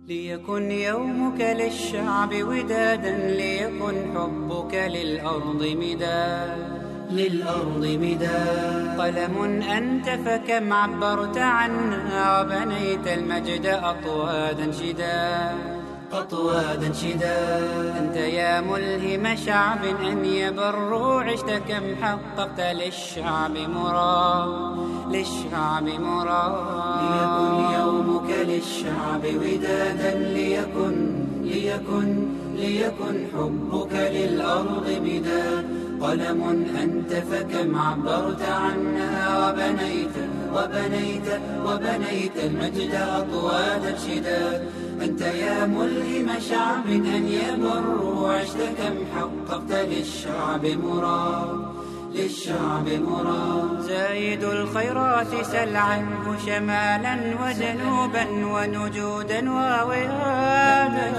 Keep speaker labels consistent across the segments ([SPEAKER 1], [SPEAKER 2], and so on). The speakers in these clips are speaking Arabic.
[SPEAKER 1] ليكن يومك للشعب ودادا، ليكن حبك للأرض مداد. قلم أنت فكم عبرت عنا، وبنيت المجد أطوادا شداد. أنت يا ملهم شعب أن يبروا، عشت كم حققت للشعب مراد. ليكن يومك للشعب ودادا، ليكن حبك للأرض مداد. قلم أنت فكم عبرت عنا، وبنيت المجد أطوادا شداد. أنت يا ملهم شعب أن يبروا، عشت كم حققت للشعب مراد. زايد الخيرات سل عنه شمالا وجنوبا ونجودا ووهادا.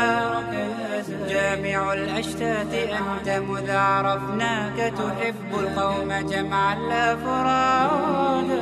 [SPEAKER 1] جامع الأشتات أنت مذ عرفناك، تحب القوم جمعا لا فرادا.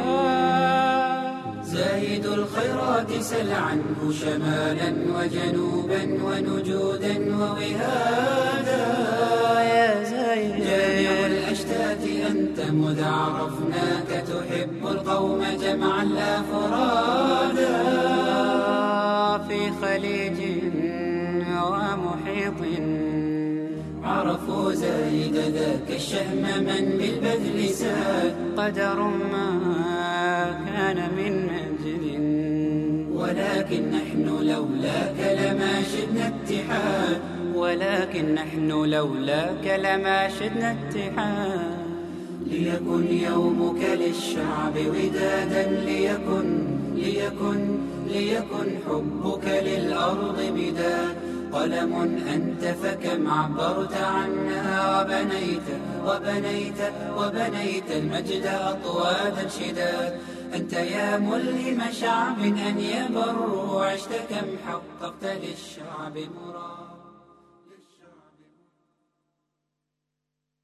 [SPEAKER 1] زايد الخيرات سل عنه شمالا وجنوبا ونجودا ووهادا. يا زايد جامع الأشتات أنت مذ عرفناك، تحب القوم جمعا لا فرادا. في خليج ومحيط عرفوا زايد ذاك الشهم من بالبذل ساد. قدر ما كان من مجد، ولكن نحن لولاك لما شدنا اتحاد. ليكن يومك للشعب ودادا، ليكن حبك للأرض مداد. قلم أنت فكم عبرت عنا، وبنيت المجد أطوادا شداد. أنت يا ملهم شعب أن يبروا، عشت كم حققت للشعب مراد.